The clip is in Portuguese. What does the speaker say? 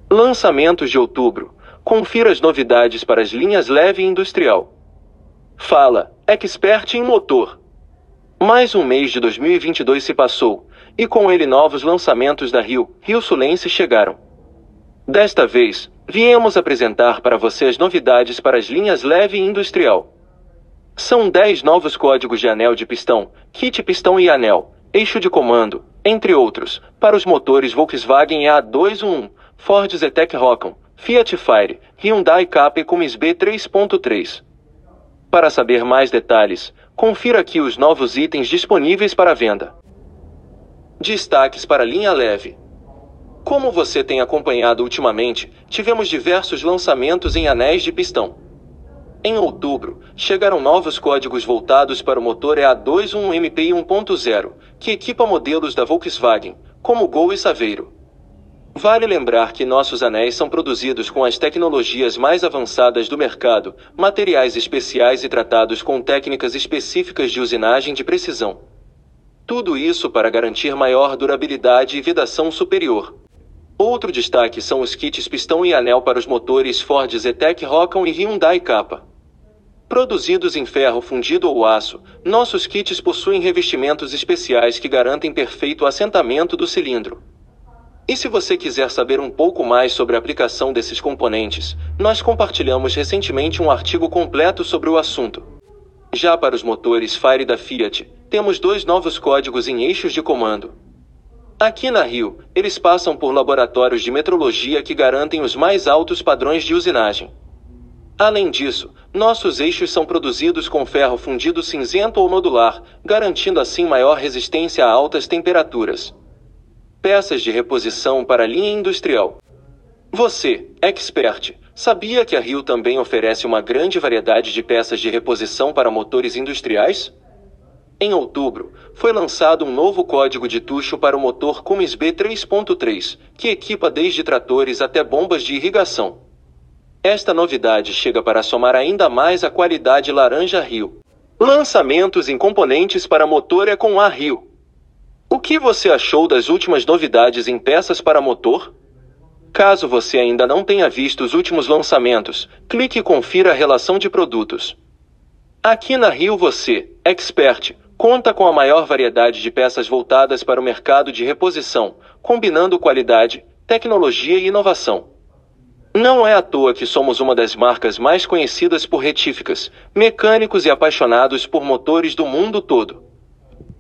Lançamentos de outubro. Confira as novidades para as linhas leve e industrial. Fala, Expert em motor. Mais um mês de 2022 se passou, e com ele novos lançamentos da Rio-Sulense chegaram. Desta vez, viemos apresentar para você as novidades para as linhas leve e industrial. São 10 novos códigos de anel de pistão, kit pistão e anel, eixo de comando, entre outros, para os motores Volkswagen A211, Ford Zetec Rocon, Fiat Fire, Hyundai Capri Cummins B3.3. Para saber mais detalhes, confira aqui os novos itens disponíveis para venda. Destaques para a linha leve. Como você tem acompanhado ultimamente, tivemos diversos lançamentos em anéis de pistão. Em outubro, chegaram novos códigos voltados para o motor EA211 MPI 1.0, que equipa modelos da Volkswagen, como Gol e Saveiro. Vale lembrar que nossos anéis são produzidos com as tecnologias mais avançadas do mercado, materiais especiais e tratados com técnicas específicas de usinagem de precisão. Tudo isso para garantir maior durabilidade e vedação superior. Outro destaque são os kits pistão e anel para os motores Ford Zetec Rocon e Hyundai Kappa. Produzidos em ferro fundido ou aço, nossos kits possuem revestimentos especiais que garantem perfeito assentamento do cilindro. E se você quiser saber um pouco mais sobre a aplicação desses componentes, nós compartilhamos recentemente um artigo completo sobre o assunto. Já para os motores Fire da Fiat, temos 2 novos códigos em eixos de comando. Aqui na Rio, eles passam por laboratórios de metrologia que garantem os mais altos padrões de usinagem. Além disso, nossos eixos são produzidos com ferro fundido cinzento ou nodular, garantindo assim maior resistência a altas temperaturas. Peças de reposição para a linha industrial. Você, Expert, sabia que a Rio também oferece uma grande variedade de peças de reposição para motores industriais? Em outubro, foi lançado um novo código de tucho para o motor Cummins B3.3, que equipa desde tratores até bombas de irrigação. Esta novidade chega para somar ainda mais a qualidade laranja Rio. Lançamentos em componentes para motor é com a Rio. O que você achou das últimas novidades em peças para motor? Caso você ainda não tenha visto os últimos lançamentos, clique e confira a relação de produtos. Aqui na Rio você, Expert, conta com a maior variedade de peças voltadas para o mercado de reposição, combinando qualidade, tecnologia e inovação. Não é à toa que somos uma das marcas mais conhecidas por retíficas, mecânicos e apaixonados por motores do mundo todo.